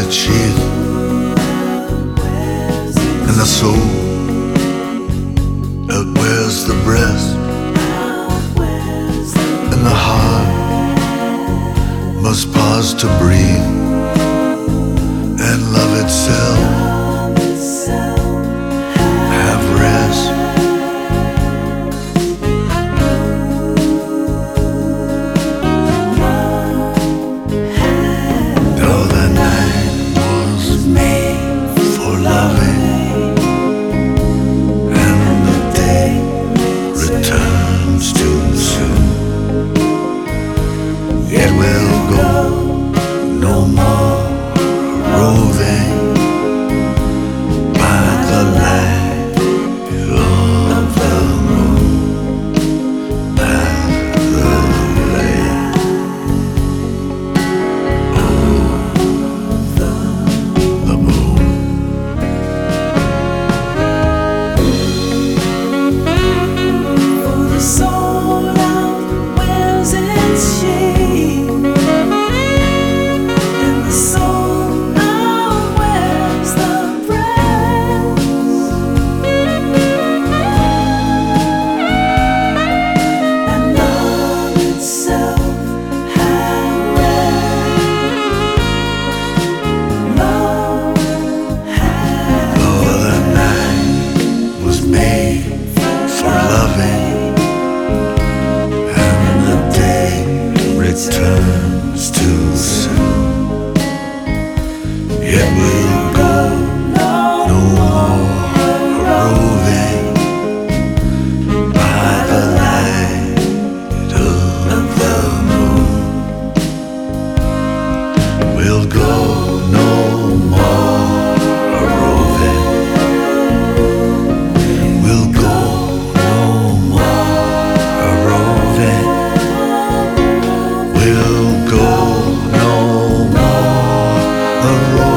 cheek and the soul outwears the breast, and the heart must pause to breathe and love itself, have rest. Though the night was made for loving, and the day returns too soon, yet we'll go no more roving by the light of the moon, by the light of the moon. For the soul outwears its shame, and the soul outwears the breast, and love itself had rest. Love had Though the night was made for loving, and the day returns too soon, yet we'll go no more roving by the light of the moon. We'll go no more roving. We'll go no more roving. We'll go no more roving.